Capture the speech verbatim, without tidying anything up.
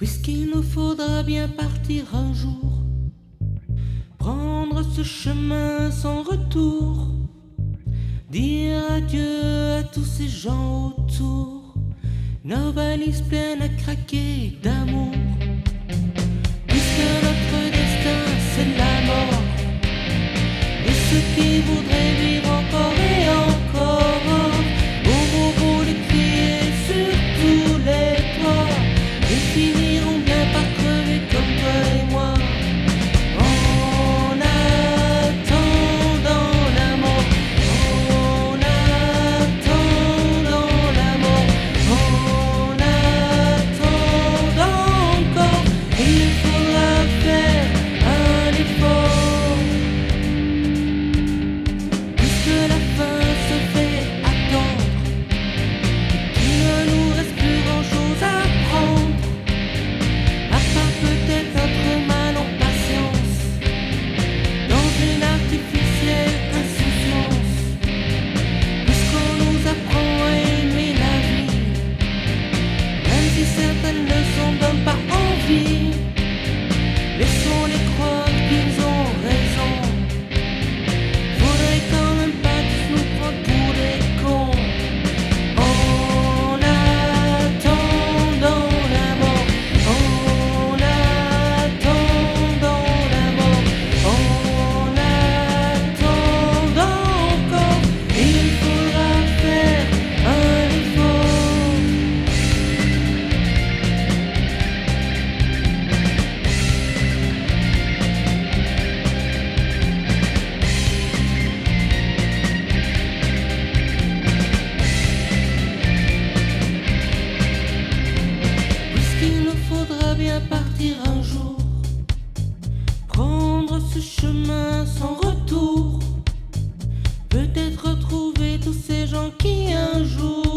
Puisqu'il nous faudra bien partir un jour, prendre ce chemin sans retour, dire adieu à tous ces gens autour, nos valises pleines à craquer d'amour. Puisque notre destin c'est la mort, et ceux qui voudraient vivre encore et encore auront beau les crier sur tous les toits, ils finiront bien par crever comme toi et moi. En attendant la mort, en attendant la mort, en attendant encore, il faudra faire un effort. Puisque la fin se fait attendre, qu'il ne nous reste plus grand chose à prendre, à part peut-être notre mal en patience, dans une artificielle insouciance. Puisqu'on nous apprend à aimer la vie, même si certaines leçons donnent pas envie, laissons-les croire qu'ils ont raison. Faudrait quand même pas tous nous prendre pour des cons. En attendant la mort, en attendant la mort, en attendant encore, il faudra faire un effort. Puisqu'il nous faudra bien partir un jour, prendre ce chemin sans retour, peut-être retrouver tous ces gens qui un jour